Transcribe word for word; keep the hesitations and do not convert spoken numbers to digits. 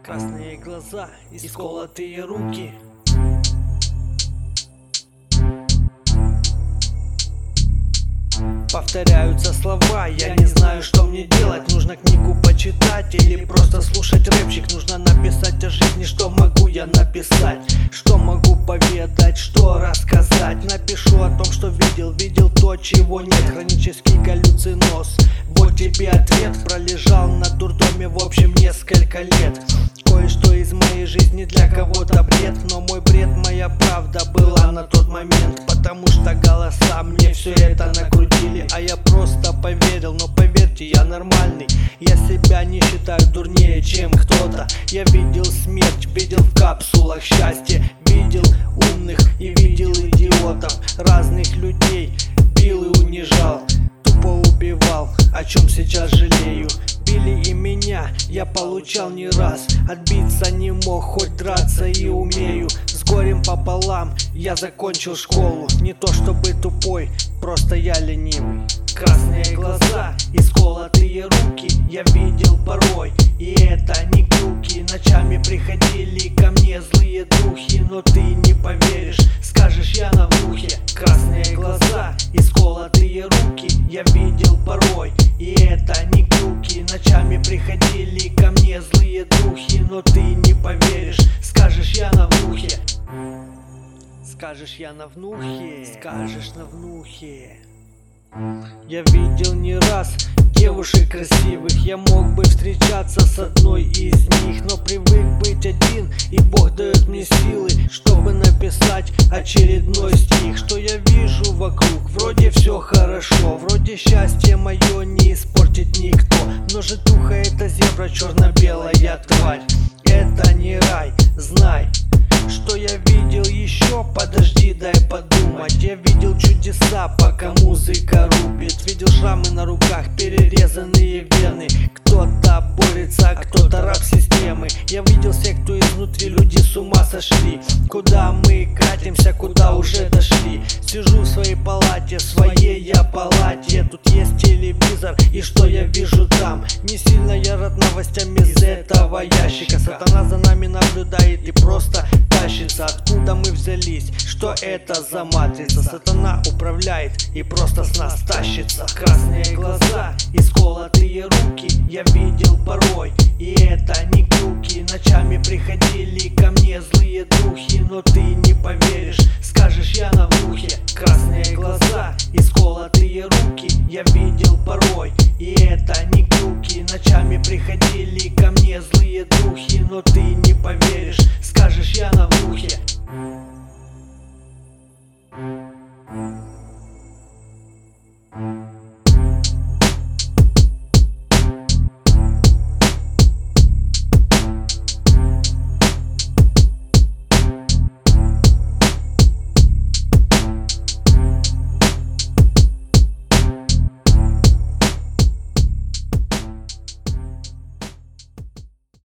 Красные глаза и сколотые руки. Повторяются слова, я не знаю, что мне делать. Нужно книгу почитать или просто слушать рэпчик. Нужно написать о жизни, что могу я написать, что могу поведать, что рассказать. Напишу о том, что видел, видел то, чего нет. Хронический галлюциноз, вот тебе ответ. Пролежал на дурдоме, в общем, несколько лет. Кое-что из моей жизни для кого-то бред, но мой бред, моя правда была на тот момент. Потому что голоса мне все это накрутили, а я просто поверил. Но поверьте, я нормальный, я себя не считаю дурнее, чем кто-то. Я видел смерть, видел в капсулах счастье, видел умных и видел идиотов. Разных людей бил и унижал, тупо убивал, о чем сейчас жалею. Били и меня, я получал не раз. Отбиться не мог, хоть драться и умею. С горем пополам я закончил школу. Не то чтобы тупой, просто я ленивый. Красные глаза и сколотые руки я видел порой, и это не глюки. Ночами приходили ко мне злые духи, но ты не поверишь, скажешь, я на внухе. Красные глаза и сколотые руки я видел порой, и это не глюки. Ночами приходили ко мне злые духи, но ты не поверишь, скажешь, я на внухе. Скажешь, я на внухе, скажешь, на внухе. Я видел не раз девушек красивых, я мог бы встречаться с одной из них, но привык быть один, и Бог дает мне силы, чтобы написать очередной стих. Что я вижу вокруг, вроде все хорошо, вроде счастье мое не испортит никто. Но житуха это зебра, черно-белая тварь, это не рай, знай. Что я видел еще? Подожди, дай подумать. Я видел чудеса, пока музыка рубит. Видел шрамы на руках, перерезанные вены. Кто-то борется, а кто-то раб системы. Я видел секту изнутри, люди с ума сошли. Куда мы катимся, куда уже дошли? Сижу в своей палате, в своей я палате. Тут есть телевизор, и что я вижу там? Не сильно я рад новостям из этого ящика. Сатана за нами наблюдает и просто тащится. Откуда мы взялись? Что это за матрица? Сатана управляет и просто с нас тащится. Красные глаза и сколотые руки я видел порой, и это не глюки. Ночами приходили ко мне злые духи, но ты не поверишь, скажешь, я на внухе. Красные глаза и сколотые руки я видел порой, и это не глюки. Ночами приходили ко мне злые духи, но ты не поверишь, скажешь, я на внухе.